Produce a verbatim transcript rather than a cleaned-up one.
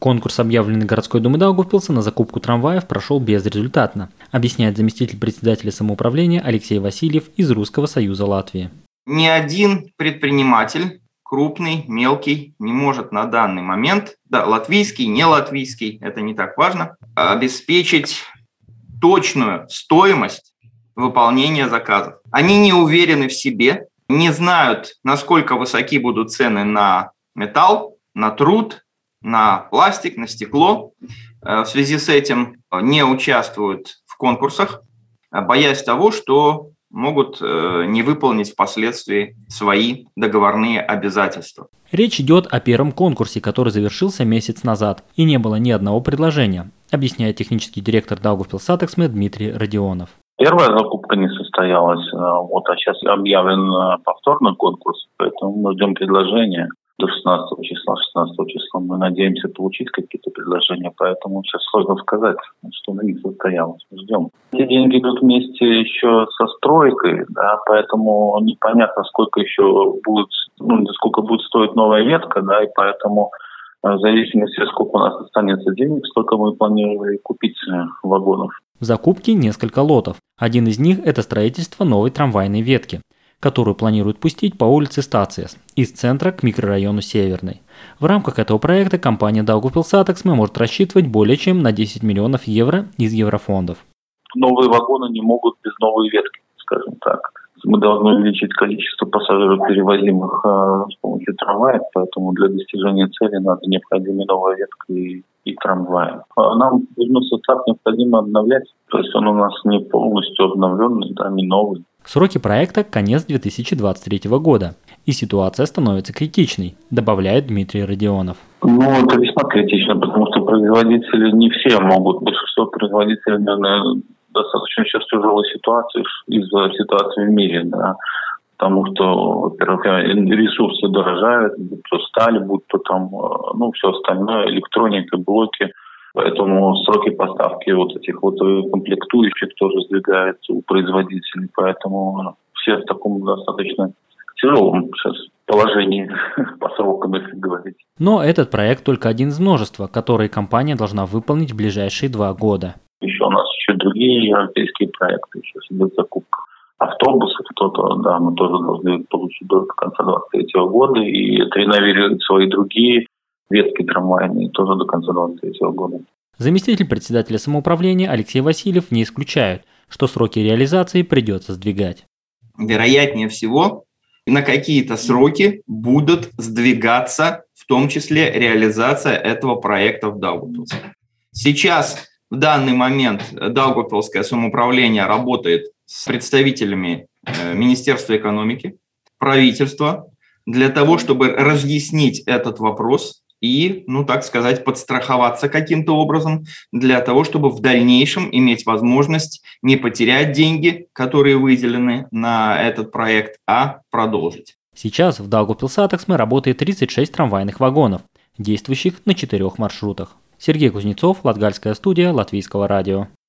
Конкурс, объявленный городской думой Даугавпилса на закупку трамваев, прошел безрезультатно, объясняет заместитель председателя самоуправления Алексей Васильев из Русского союза Латвии. Ни один предприниматель, крупный, мелкий, не может на данный момент, да, латвийский, не латвийский, это не так важно, обеспечить точную стоимость выполнения заказов. Они не уверены в себе, не знают, насколько высоки будут цены на металл, на труд, на пластик, на стекло. В связи с этим не участвуют в конкурсах, боясь того, что могут не выполнить впоследствии свои договорные обязательства. Речь идет о первом конкурсе, который завершился месяц назад, и не было ни одного предложения, объясняет технический директор Даугавпилсатексме Дмитрий Родионов. Первая закупка не состоялась, вот, а сейчас объявлен повторный конкурс, поэтому мы ждем предложения. До шестнадцатого числа, шестнадцатого числа мы надеемся получить какие-то предложения, поэтому сейчас сложно сказать, что на них состоялось. Ждем. Эти деньги идут вместе еще со стройкой, да, поэтому непонятно, сколько еще будет, ну, сколько будет стоить новая ветка, да, и поэтому в зависимости от сколько у нас останется денег, столько мы планировали купить вагонов. В закупке несколько лотов. Один из них – это строительство новой трамвайной ветки, которую планируют пустить по улице Стациас, из центра к микрорайону Северный. В рамках этого проекта компания Даугавпилсатексме может рассчитывать более чем на десять миллионов евро из еврофондов. Новые вагоны не могут без новой ветки, скажем так. Мы должны увеличить количество пассажиров, перевозимых э, с помощью трамваев, поэтому для достижения цели надо необходима новая ветка и, и трамваи. А нам нужно состав необходимо обновлять, то есть он у нас не полностью обновленный, да, не новый. Сроки проекта – конец две тысячи двадцать третьего года, и ситуация становится критичной, добавляет Дмитрий Родионов. Ну, это весьма критично, потому что производители не все могут, большинство производителей, наверное, достаточно сейчас тяжелой ситуации из-за ситуации в мире, да, потому что, во-первых, ресурсы дорожают, будь то сталь, будь то там, ну, все остальное, электроника, блоки. Поэтому сроки поставки вот этих вот комплектующих тоже сдвигаются у производителей. Поэтому все в таком достаточно тяжелом сейчас положении по срокам, если говорить. Но этот проект только один из множества, которые компания должна выполнить в ближайшие два года. Еще у нас еще другие европейские проекты, сейчас идет закупка автобусов, кто-то, да, мы тоже должны получить до конца двадцать третьего года и реновировать свои другие ветки трамвайные тоже до конца двадцать третьего года. Заместитель председателя самоуправления Алексей Васильев не исключает, что сроки реализации придется сдвигать. Вероятнее всего, на какие-то сроки будут сдвигаться, в том числе реализация этого проекта в Даугавпилсе. Сейчас, в данный момент, Даугавпилское самоуправление работает с представителями Министерства экономики, правительства, для того, чтобы разъяснить этот вопрос и, ну так сказать, подстраховаться каким-то образом, для того, чтобы в дальнейшем иметь возможность не потерять деньги, которые выделены на этот проект, а продолжить. Сейчас в Даугавпилсатексме работает тридцать шесть трамвайных вагонов, действующих на четырех маршрутах. Сергей Кузнецов, Латгальская студия Латвийского радио.